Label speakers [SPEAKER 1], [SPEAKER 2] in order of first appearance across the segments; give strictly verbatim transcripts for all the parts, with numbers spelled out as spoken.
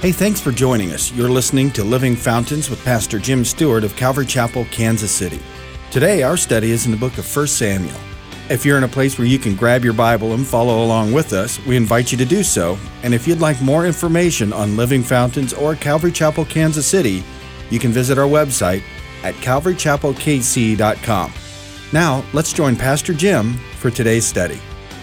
[SPEAKER 1] Hey, thanks for joining us. You're listening to Living Fountains with Pastor Jim Stewart of Calvary Chapel, Kansas City. Today, our study is in the book of First Samuel. If you're in a place where you can grab your Bible and follow along with us, we invite you to do so. And if you'd like more information on Living Fountains or Calvary Chapel, Kansas City, you can visit our website at calvary chapel k c dot com. Now, let's join Pastor Jim for today's study.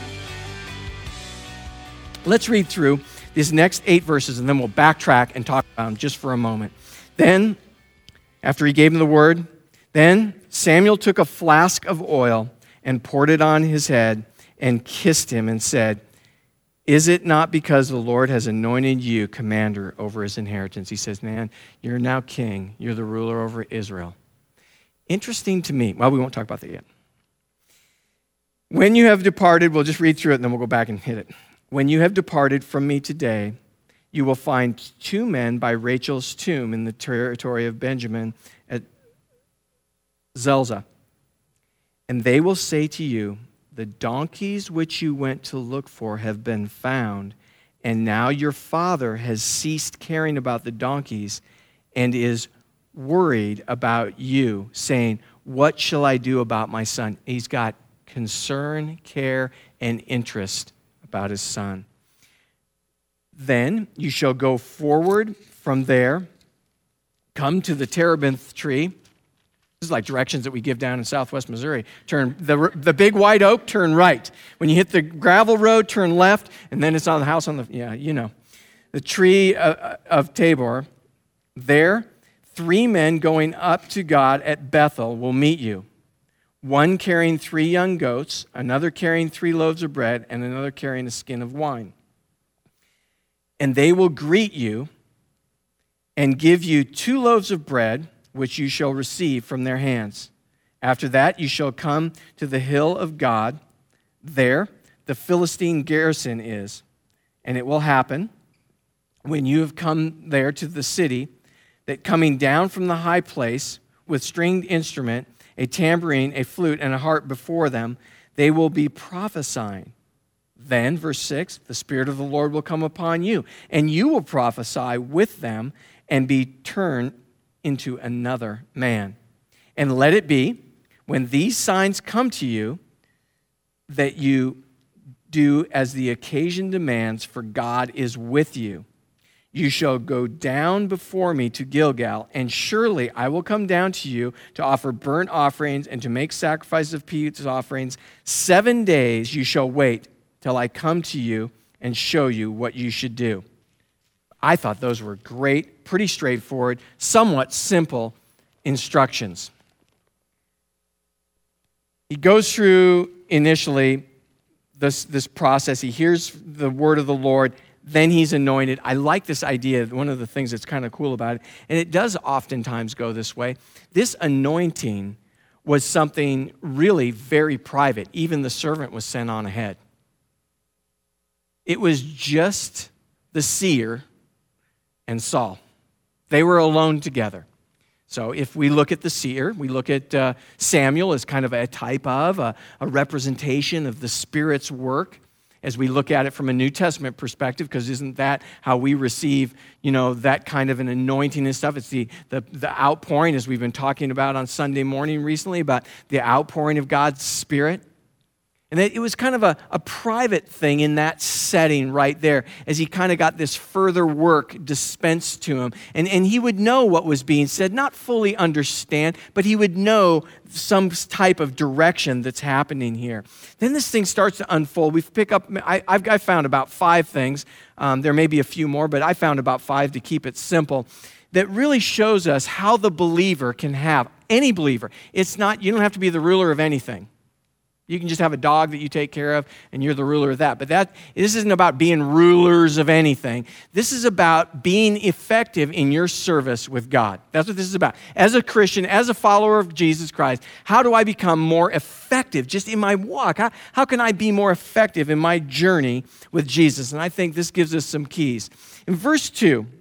[SPEAKER 2] Let's read through these next eight verses, and then we'll backtrack and talk about them just for a moment. Then, after he gave him the word, then Samuel took a flask of oil and poured it on his head and kissed him and said, "Is it not because the Lord has anointed you commander over his inheritance?" He says, man, you're now king. You're the ruler over Israel. Interesting to me. Well, we won't talk about that yet. When you have departed, we'll just read through it and then we'll go back and hit it. When you have departed from me today, you will find two men by Rachel's tomb in the territory of Benjamin at Zelzah. And they will say to you, the donkeys which you went to look for have been found, and now your father has ceased caring about the donkeys and is worried about you, saying, what shall I do about my son? He's got concern, care, and interest about his son. Then you shall go forward from there, come to the terebinth tree. This is like directions that we give down in southwest Missouri. Turn the, the big white oak, turn right. When you hit the gravel road, turn left, and then it's on the house on the, yeah, you know. The tree of, of Tabor. There, three men going up to God at Bethel will meet you. One carrying three young goats, another carrying three loaves of bread, and another carrying a skin of wine. And they will greet you and give you two loaves of bread, which you shall receive from their hands. After that, you shall come to the hill of God. There, the Philistine garrison is. And it will happen, when you have come there to the city, that coming down from the high place with stringed instrument, a tambourine, a flute, and a harp before them, they will be prophesying. Then, verse six, the Spirit of the Lord will come upon you, and you will prophesy with them and be turned into another man. And let it be, when these signs come to you, that you do as the occasion demands, for God is with you. You shall go down before me to Gilgal, and surely I will come down to you to offer burnt offerings and to make sacrifices of peace offerings. Seven days you shall wait till I come to you and show you what you should do. I thought those were great, pretty straightforward, somewhat simple instructions. He goes through initially this, this process. He hears the word of the Lord. Then he's anointed. I like this idea. One of the things that's kind of cool about it, and it does oftentimes go this way, this anointing was something really very private. Even the servant was sent on ahead. It was just the seer and Saul. They were alone together. So if we look at the seer, we look at uh, Samuel as kind of a type of, a, a representation of the Spirit's work, as we look at it from a New Testament perspective, because isn't that how we receive, you know, that kind of an anointing and stuff? It's the, the, the outpouring, as we've been talking about on Sunday morning recently, about the outpouring of God's Spirit. And it was kind of a, a private thing in that setting right there, as he kind of got this further work dispensed to him. And, and he would know what was being said, not fully understand, but he would know some type of direction that's happening here. Then this thing starts to unfold. We pick up, I, I've I found about five things. Um, there may be a few more, but I found about five to keep it simple, that really shows us how the believer can have, any believer. It's not, you don't have to be the ruler of anything. You can just have a dog that you take care of, and you're the ruler of that. But that this isn't about being rulers of anything. This is about being effective in your service with God. That's what this is about. As a Christian, as a follower of Jesus Christ, how do I become more effective just in my walk? How, how can I be more effective in my journey with Jesus? And I think this gives us some keys. In verse two,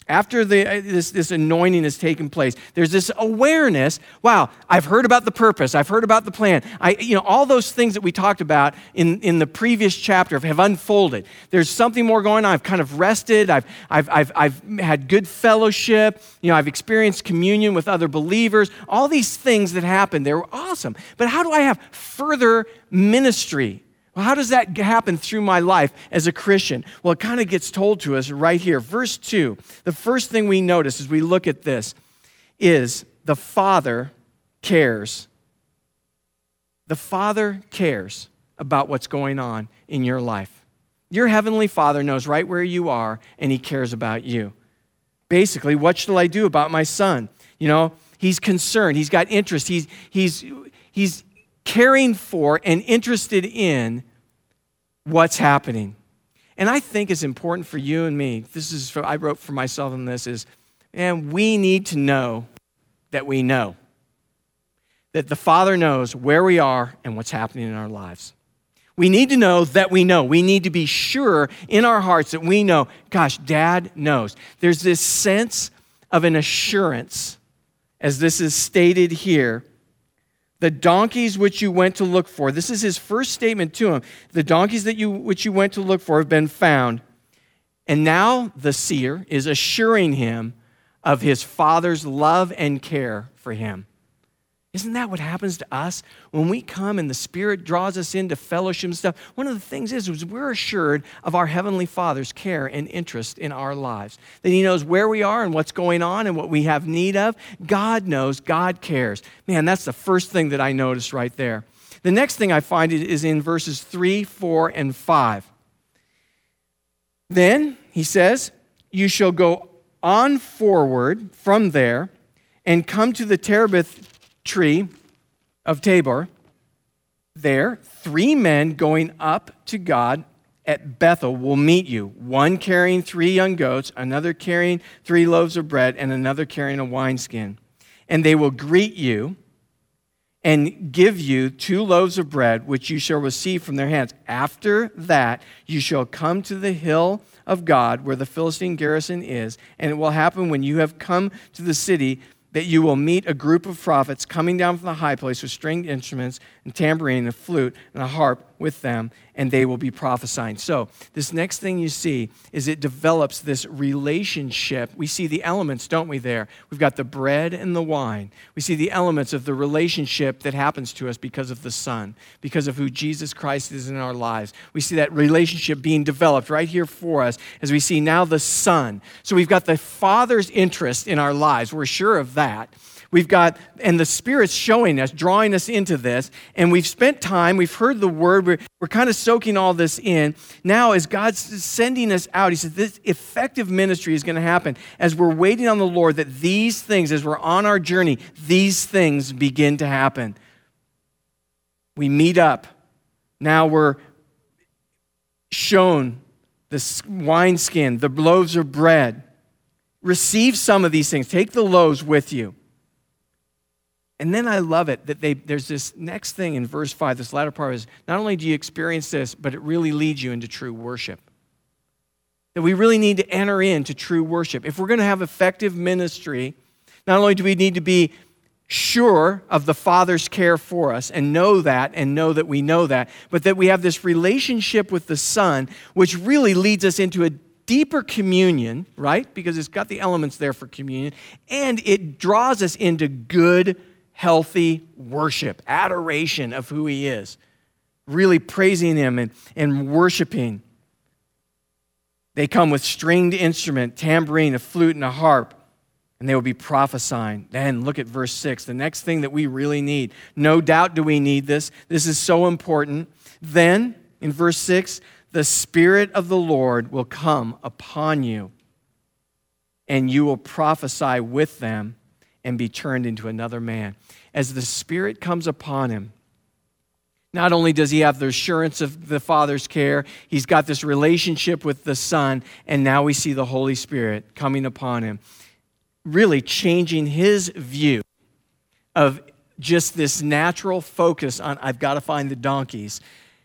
[SPEAKER 2] After the, this, this anointing has taken place, there's this awareness, wow, I've heard about the purpose, I've heard about the plan. I, you know, all those things that we talked about in, in the previous chapter have unfolded. There's something more going on. I've kind of rested, I've, I've, I've, I've had good fellowship, you know, I've experienced communion with other believers. All these things that happened, they were awesome. But how do I have further ministry? Well, how does that happen through my life as a Christian? Well, it kind of gets told to us right here. Verse two, the first thing we notice as we look at this is the Father cares. The Father cares about what's going on in your life. Your Heavenly Father knows right where you are, and He cares about you. Basically, what shall I do about my son? You know, He's concerned. He's got interest. He's, he's, he's, caring for and interested in what's happening. And I think it's important for you and me, this is, for, I wrote for myself on this, is, and we need to know that we know. That the Father knows where we are and what's happening in our lives. We need to know that we know. We need to be sure in our hearts that we know, gosh, Dad knows. There's this sense of an assurance, as this is stated here. The donkeys which you went to look for, this is his first statement to him. The donkeys that you which you went to look for have been found. And now the seer is assuring him of his Father's love and care for him. Isn't that what happens to us when we come and the Spirit draws us into fellowship and stuff? One of the things is, is we're assured of our Heavenly Father's care and interest in our lives. That He knows where we are and what's going on and what we have need of. God knows, God cares. Man, that's the first thing that I noticed right there. The next thing I find is in verses three, four, and five. Then, he says, you shall go on forward from there and come to the terebinth tree of Tabor. There, three men going up to God at Bethel will meet you, one carrying three young goats, another carrying three loaves of bread, and another carrying a wineskin. And they will greet you and give you two loaves of bread, which you shall receive from their hands. After that, you shall come to the hill of God, where the Philistine garrison is, and it will happen when you have come to the city that you will meet a group of prophets coming down from the high place with stringed instruments and tambourine and a flute and a harp with them, and they will be prophesying. So this next thing you see is it develops this relationship. We see the elements, don't we, there? We've got the bread and the wine. We see the elements of the relationship that happens to us because of the Son, because of who Jesus Christ is in our lives. We see that relationship being developed right here for us as we see now the Son. So we've got the Father's interest in our lives. We're sure of that. We've got, and the Spirit's showing us, drawing us into this, and we've spent time, we've heard the Word, we're, we're kind of soaking all this in. Now, as God's sending us out, He says this effective ministry is going to happen as we're waiting on the Lord, that these things, as we're on our journey, these things begin to happen. We meet up. Now we're shown the wineskin, the loaves of bread. Receive some of these things. Take the loaves with you. And then I love it that they, there's this next thing in verse five, this latter part is, not only do you experience this, but it really leads you into true worship. That we really need to enter into true worship. If we're going to have effective ministry, not only do we need to be sure of the Father's care for us and know that and know that we know that, but that we have this relationship with the Son, which really leads us into a deeper communion, right? Because it's got the elements there for communion, and it draws us into good, healthy worship, adoration of who He is, really praising Him and, and worshiping. They come with stringed instrument, tambourine, a flute, and a harp, and they will be prophesying. Then look at verse six, the next thing that we really need. No doubt do we need this. This is so important. Then, in verse six, the Spirit of the Lord will come upon you, and you will prophesy with them and be turned into another man. As the Spirit comes upon him, not only does he have the assurance of the Father's care, he's got this relationship with the Son, and now we see the Holy Spirit coming upon him, really changing his view of just this natural focus on, I've got to find the donkeys.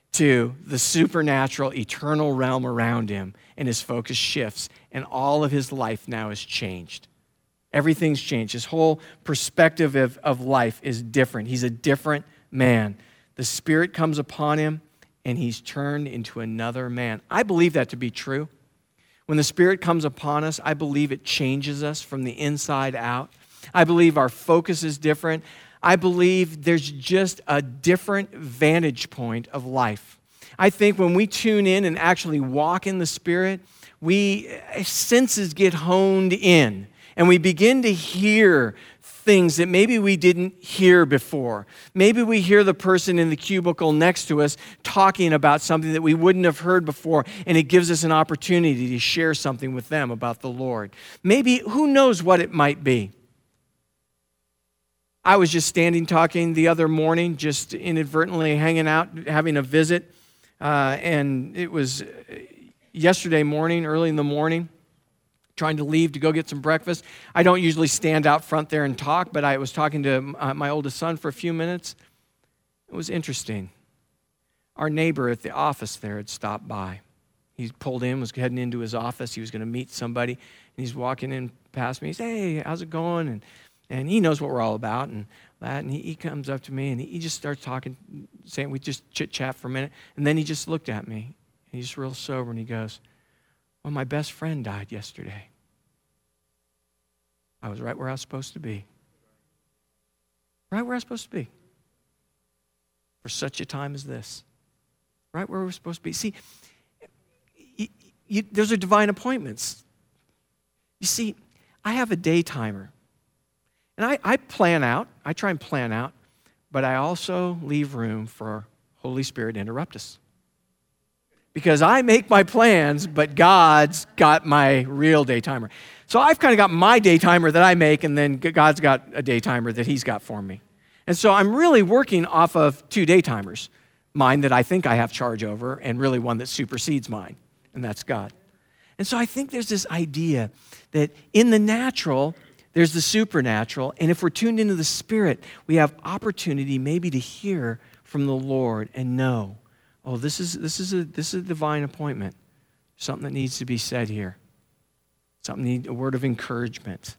[SPEAKER 2] to the supernatural, eternal realm around him, and his focus shifts, and all of his life now is changed. Everything's changed. His whole perspective of, of life is different. He's a different man. The Spirit comes upon him, and he's turned into another man. I believe that to be true. When the Spirit comes upon us, I believe it changes us from the inside out. I believe our focus is different. I believe there's just a different vantage point of life. I think when we tune in and actually walk in the Spirit, we senses get honed in, and we begin to hear things that maybe we didn't hear before. Maybe we hear the person in the cubicle next to us talking about something that we wouldn't have heard before, and it gives us an opportunity to share something with them about the Lord. Maybe, who knows what it might be. I was just standing talking the other morning, just inadvertently hanging out, having a visit, uh, and it was yesterday morning, early in the morning, trying to leave to go get some breakfast. I don't usually stand out front there and talk, but I was talking to uh, my oldest son for a few minutes. It was interesting. Our neighbor at the office there had stopped by. He pulled in, was heading into his office. He was going to meet somebody, and he's walking in past me. He said, "Hey, how's it going?" And and he knows what we're all about and that. And he, he comes up to me, and he, he just starts talking, saying, we just chit-chat for a minute. And then he just looked at me, and he's real sober, and he goes, "Well, my best friend died yesterday. I was right where I was supposed to be. Right where I was supposed to be. For such a time as this. Right where we're supposed to be." See, you, you, those are divine appointments. You see, I have a day timer. And I, I plan out, I try and plan out, but I also leave room for Holy Spirit to interrupt us. Because I make my plans, but God's got my real day timer. So I've kind of got my day timer that I make, and then God's got a day timer that he's got for me. And so I'm really working off of two day timers. Mine that I think I have charge over, and really one that supersedes mine, and that's God. And so I think there's this idea that in the natural, there's the supernatural, and if we're tuned into the Spirit, we have opportunity maybe to hear from the Lord and know, oh, this is this is a this is a divine appointment. Something that needs to be said here. Something need a word of encouragement.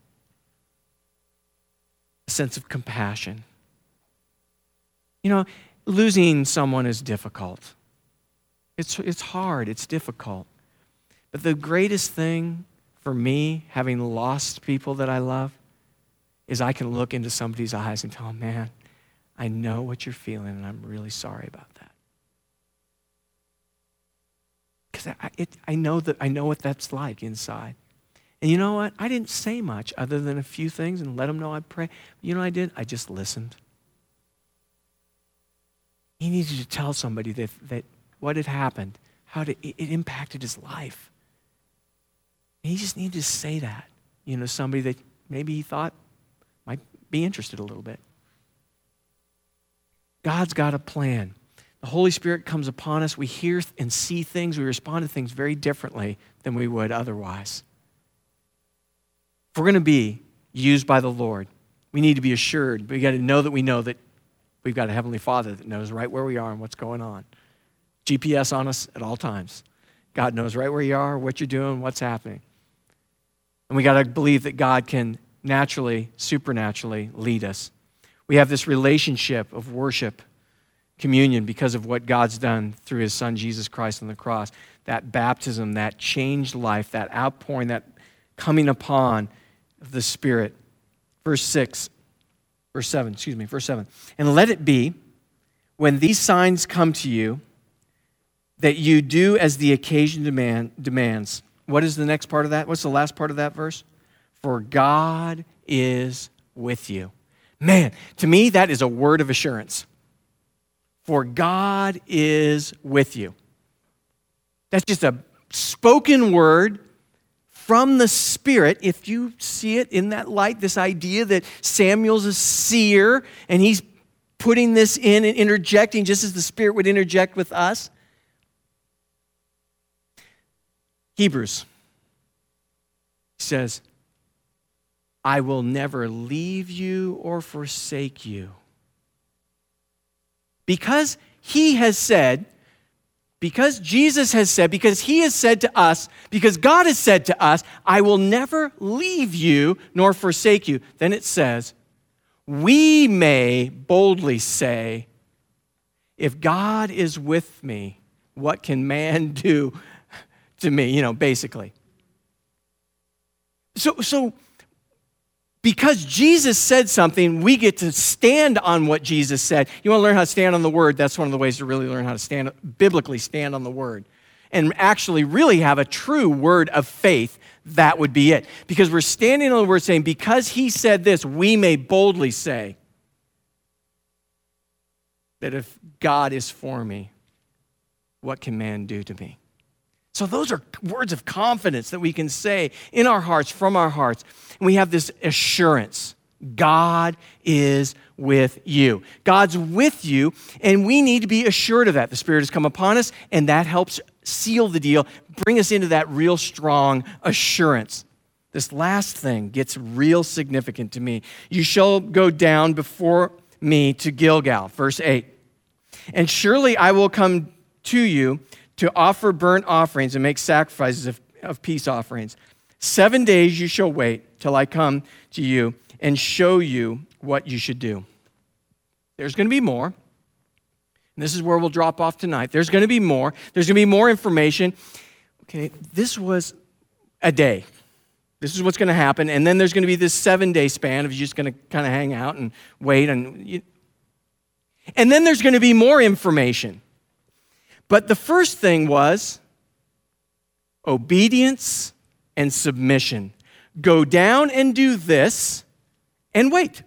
[SPEAKER 2] A sense of compassion. You know, losing someone is difficult. It's it's hard, it's difficult. But the greatest thing for me, having lost people that I love, is I can look into somebody's eyes and tell them, "Man, I know what you're feeling, and I'm really sorry about that." Because I, it, I know that I know what that's like inside. And you know what? I didn't say much other than a few things and let them know I'd pray. You know what I did? I just listened. He needed to tell somebody that, that what had happened, how to, it, it impacted his life. He just needed to say that, you know, somebody that maybe he thought might be interested a little bit. God's got a plan. The Holy Spirit comes upon us. We hear and see things. We respond to things very differently than we would otherwise. If we're going to be used by the Lord, we need to be assured. We got to know that we know that we've got a Heavenly Father that knows right where we are and what's going on. G P S on us at all times. God knows right where you are, what you're doing, what's happening. And we got to believe that God can naturally, supernaturally lead us. We have this relationship of worship, communion, because of what God's done through his Son, Jesus Christ, on the cross. That baptism, that changed life, that outpouring, that coming upon of the Spirit. Verse six, verse seven, excuse me, verse seven. "And let it be, when these signs come to you, that you do as the occasion demand, demands." What is the next part of that? What's the last part of that verse? "For God is with you." Man, to me, that is a word of assurance. For God is with you. That's just a spoken word from the Spirit. If you see it in that light, this idea that Samuel's a seer, and he's putting this in and interjecting just as the Spirit would interject with us. Hebrews says, "I will never leave you or forsake you." Because he has said, Because Jesus has said, because he has said to us, because God has said to us, I will never leave you nor forsake you. Then it says, we may boldly say, if God is with me, what can man do to me? You know, basically. So, so because Jesus said something, we get to stand on what Jesus said. You want to learn how to stand on the word? That's one of the ways to really learn how to stand, biblically stand on the word. And actually really have a true word of faith. That would be it. Because we're standing on the word saying, because he said this, we may boldly say that if God is for me, what can man do to me? So those are words of confidence that we can say in our hearts, from our hearts. And we have this assurance. God is with you. God's with you, and we need to be assured of that. The Spirit has come upon us, and that helps seal the deal, bring us into that real strong assurance. This last thing gets real significant to me. You shall go down before me to Gilgal, verse eight. And surely I will come to you to offer burnt offerings and make sacrifices of, of peace offerings. Seven days you shall wait till I come to you and show you what you should do. There's going to be more. And this is where we'll drop off tonight. There's going to be more. There's going to be more information. Okay, this was a day. This is what's going to happen. And then there's going to be this seven-day span of you just going to kind of hang out and wait. And, you... and then there's going to be more information. But the first thing was obedience and submission. Go down and do this and wait.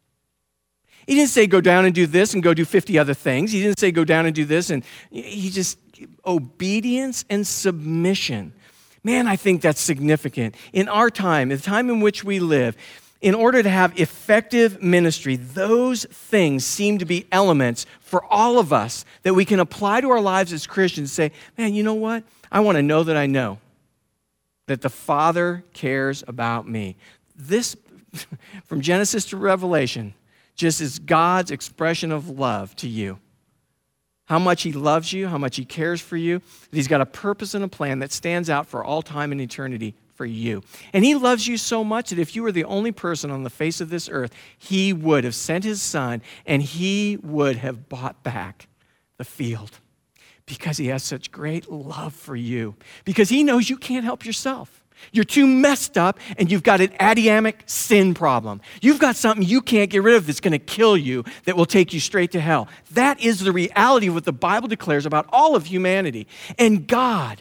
[SPEAKER 2] He didn't say go down and do this and go do fifty other things. He didn't say go down and do this. And he just, obedience and submission. Man, I think that's significant. In our time, in the time in which we live, in order to have effective ministry, those things seem to be elements for all of us that we can apply to our lives as Christians and say, man, you know what? I want to know that I know that the Father cares about me. This, from Genesis to Revelation, just is God's expression of love to you. How much he loves you, how much he cares for you, that he's got a purpose and a plan that stands out for all time and eternity for you. And he loves you so much that if you were the only person on the face of this earth, he would have sent his son and he would have bought back the field because he has such great love for you, because he knows you can't help yourself. You're too messed up and you've got an Adamic sin problem. You've got something you can't get rid of that's going to kill you, that will take you straight to hell. That is the reality of what the Bible declares about all of humanity. And God,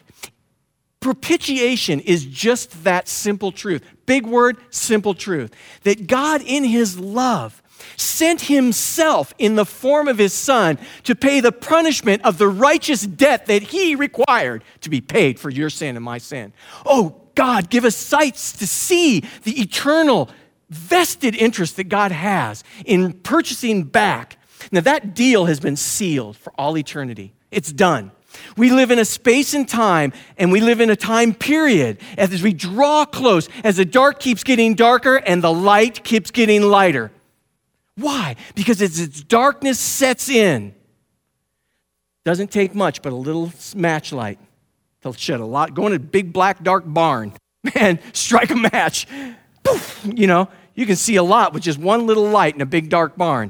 [SPEAKER 2] propitiation is just that simple truth. Big word, simple truth. That God in his love sent himself in the form of his son to pay the punishment of the righteous debt that he required to be paid for your sin and my sin. Oh, God, give us sights to see the eternal vested interest that God has in purchasing back. Now, that deal has been sealed for all eternity. It's done. We live in a space and time, and we live in a time period as we draw close, as the dark keeps getting darker and the light keeps getting lighter. Why? Because as its darkness sets in, doesn't take much but a little matchlight to shed a lot. Go in a big black dark barn, man, strike a match. Poof, you know, you can see a lot with just one little light in a big dark barn.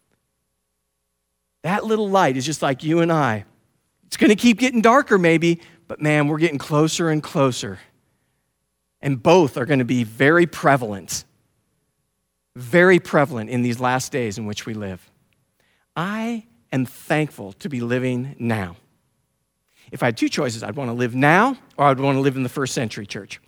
[SPEAKER 2] That little light is just like you and I. It's going to keep getting darker maybe, but man, we're getting closer and closer. And both are going to be very prevalent. Very prevalent in these last days in which we live. I am thankful to be living now. If I had two choices, I'd want to live now or I'd want to live in the first century church.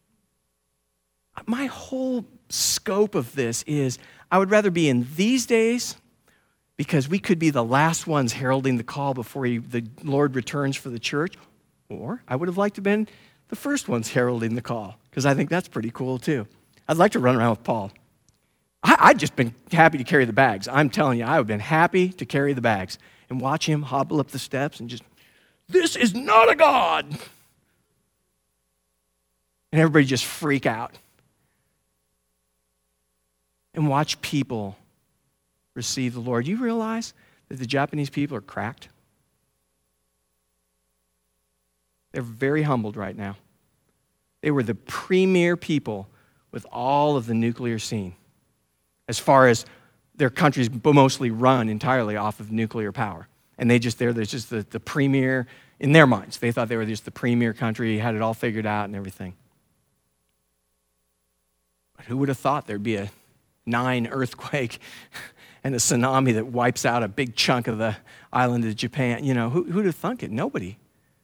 [SPEAKER 2] My whole scope of this is I would rather be in these days because we could be the last ones heralding the call before he, the Lord returns for the church, or I would have liked to have been the first ones heralding the call because I think that's pretty cool too. I'd like to run around with Paul. I, I'd just been happy to carry the bags. I'm telling you, I would have been happy to carry the bags and watch him hobble up the steps and just, this is not a God. And everybody just freak out. And watch people receive the Lord. You realize that the Japanese people are cracked? They're very humbled right now. They were the premier people with all of the nuclear scene, as far as their countries mostly run entirely off of nuclear power. And they just, they're just the, the premier, in their minds, they thought they were just the premier country, had it all figured out and everything. But who would have thought there'd be a nine earthquake and a tsunami that wipes out a big chunk of the island of Japan? You know, who, who'd have thunk it? Nobody.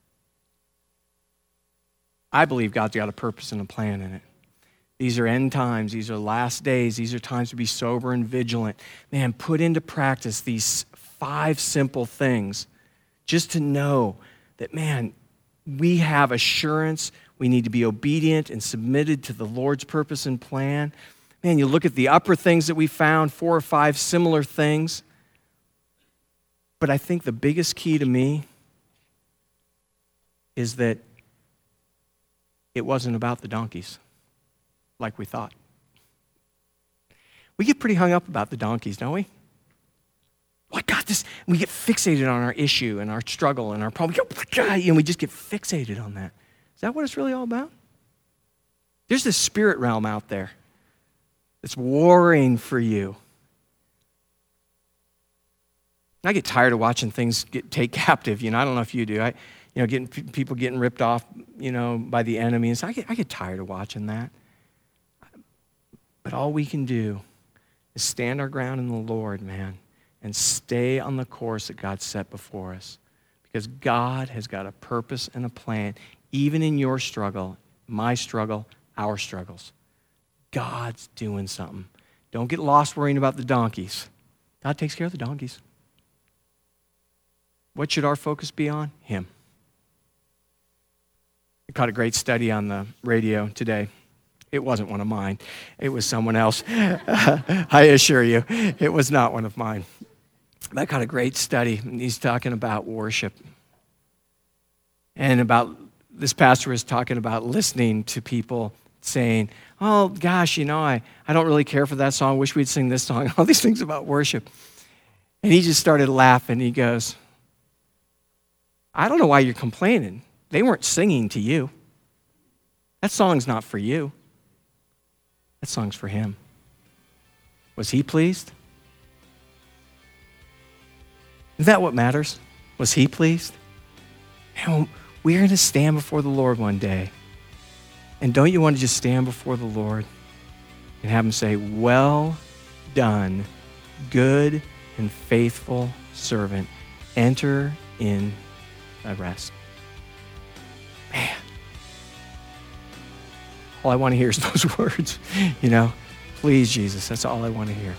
[SPEAKER 2] I believe God's got a purpose and a plan in it. These are end times. These are last days. These are times to be sober and vigilant. Man, put into practice these five simple things just to know that, man, we have assurance. We need to be obedient and submitted to the Lord's purpose and plan. Man, you look at the upper things that we found, four or five similar things. But I think the biggest key to me is that it wasn't about the donkeys like we thought. We get pretty hung up about the donkeys, don't we? What got this? We get fixated on our issue and our struggle and our problem. And we just get fixated on that. Is that what it's really all about? There's this spirit realm out there that's warring for you. I get tired of watching things get take captive. You know, I don't know if you do. I, you know, getting people getting ripped off, you know, by the enemy. And so I get, I get tired of watching that. But all we can do is stand our ground in the Lord, man, and stay on the course that God set before us. Because God has got a purpose and a plan, even in your struggle, my struggle, our struggles. God's doing something. Don't get lost worrying about the donkeys. God takes care of the donkeys. What should our focus be on? Him. I caught a great study on the radio today. It wasn't one of mine. It was someone else. I assure you, it was not one of mine. I caught a great study. He's talking about worship. And about, this pastor was talking about listening to people saying, oh, gosh, you know, I, I don't really care for that song. Wish we'd sing this song. All these things about worship. And he just started laughing. He goes, I don't know why you're complaining. They weren't singing to you. That song's not for you. That song's for him. Was he pleased? Is that what matters? Was he pleased? And we're going to stand before the Lord one day. And don't you want to just stand before the Lord and have him say, well done, good and faithful servant. Enter in thy rest. Man. All I want to hear is those words, you know. Please, Jesus, that's all I want to hear.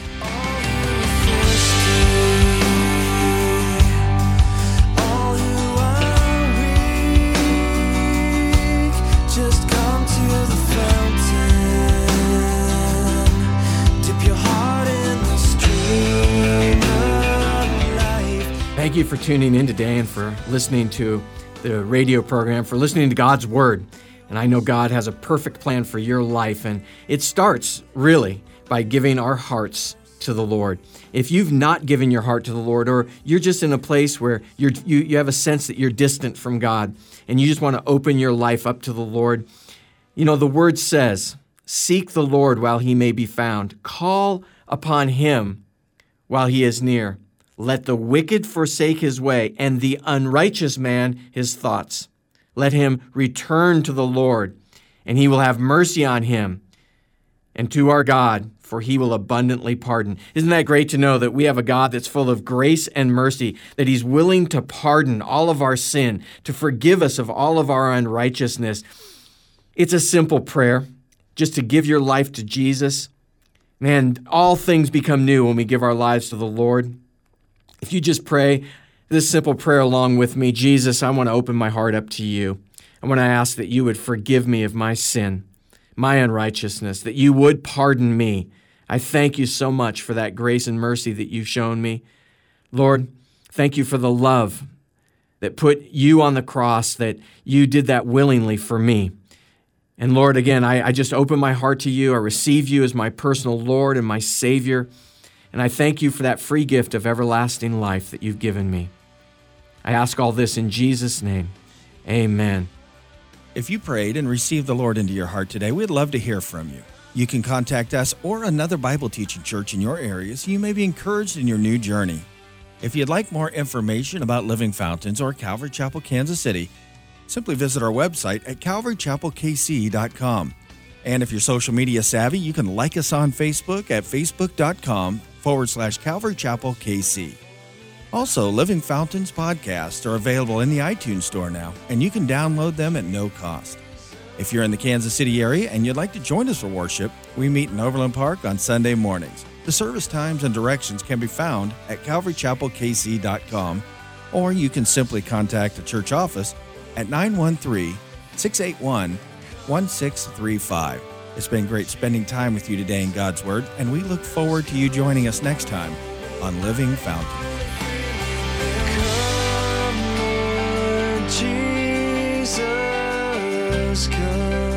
[SPEAKER 2] Thank you for tuning in today and for listening to the radio program, for listening to God's Word. And I know God has a perfect plan for your life, and it starts really by giving our hearts to the Lord. If you've not given your heart to the Lord, or you're just in a place where you're, you, you have a sense that you're distant from God, and you just want to open your life up to the Lord, you know, the Word says, seek the Lord while he may be found. Call upon him while he is near. Let the wicked forsake his way, and the unrighteous man his thoughts. Let him return to the Lord, and he will have mercy on him, and to our God, for he will abundantly pardon. Isn't that great to know that we have a God that's full of grace and mercy, that he's willing to pardon all of our sin, to forgive us of all of our unrighteousness? It's a simple prayer, just to give your life to Jesus. Man, all things become new when we give our lives to the Lord. If you just pray this simple prayer along with me, Jesus, I want to open my heart up to you. I want to ask that you would forgive me of my sin, my unrighteousness, that you would pardon me. I thank you so much for that grace and mercy that you've shown me. Lord, thank you for the love that put you on the cross, that you did that willingly for me. And Lord, again, I, I just open my heart to you. I receive you as my personal Lord and my Savior. And I thank you for that free gift of everlasting life that you've given me. I ask all this in Jesus' name. Amen.
[SPEAKER 1] If you prayed and received the Lord into your heart today, we'd love to hear from you. You can contact us or another Bible teaching church in your area so you may be encouraged in your new journey. If you'd like more information about Living Fountains or Calvary Chapel, Kansas City, simply visit our website at calvary chapel k c dot com. And if you're social media savvy, you can like us on Facebook at facebook.com forward slash Calvary Chapel KC. Also, Living Fountains podcasts are available in the iTunes store now, and you can download them at no cost. If you're in the Kansas City area and you'd like to join us for worship, we meet in Overland Park on Sunday mornings. The service times and directions can be found at calvary chapel k c dot com, or you can simply contact the church office at nine one three, six eight one, one six three five. It's been great spending time with you today in God's Word, and we look forward to you joining us next time on Living Fountains.
[SPEAKER 3] Jesus, come.